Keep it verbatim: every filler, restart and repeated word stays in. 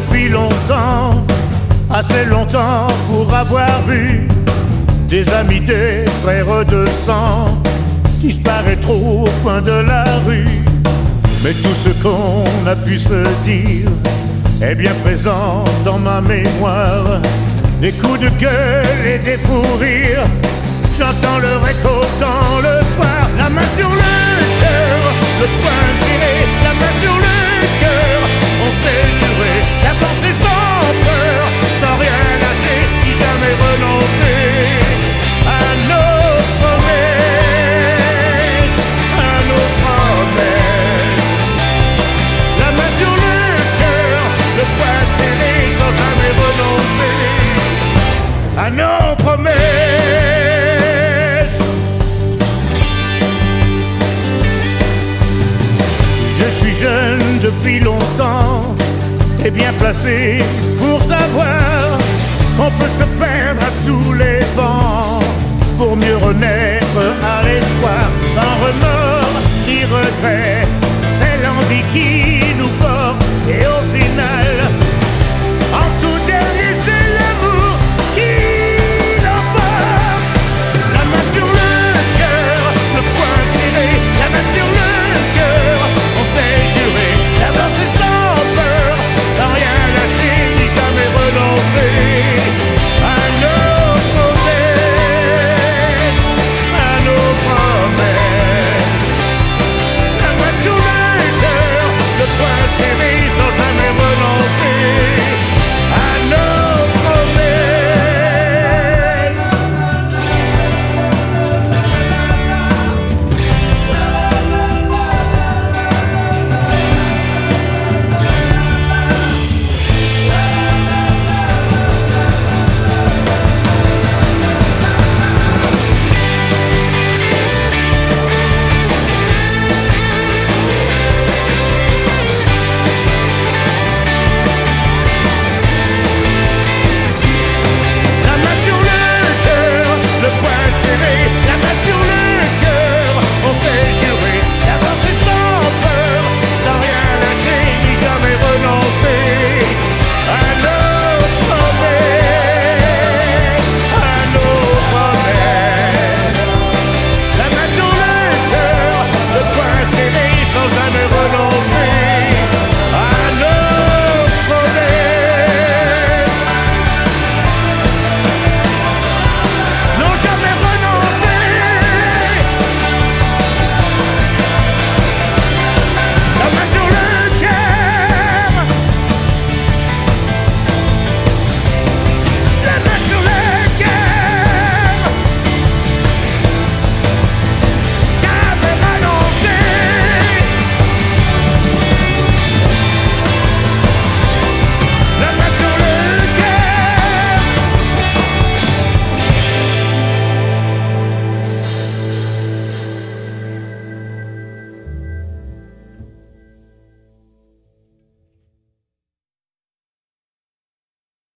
depuis longtemps, assez longtemps pour avoir vu des amis, des frères de sang disparaître au coin de la rue. Mais tout ce qu'on a pu se dire est bien présent dans ma mémoire. Des coups de gueule et des fous rires, j'entends leur écho dans le soir. La main sur le cœur, le poing serré, la main sur le cœur. On s'est juré d'avancer sans peur, sans rien lâcher, ni jamais renoncer à nos promesses, à nos promesses. La main sur le cœur, le poing serré, sans jamais renoncer à nos promesses. Je suis jeune depuis longtemps et bien placé pour savoir qu'on peut se perdre à tous les vents pour mieux renaître à l'espoir, sans remords ni regret. C'est l'envie qui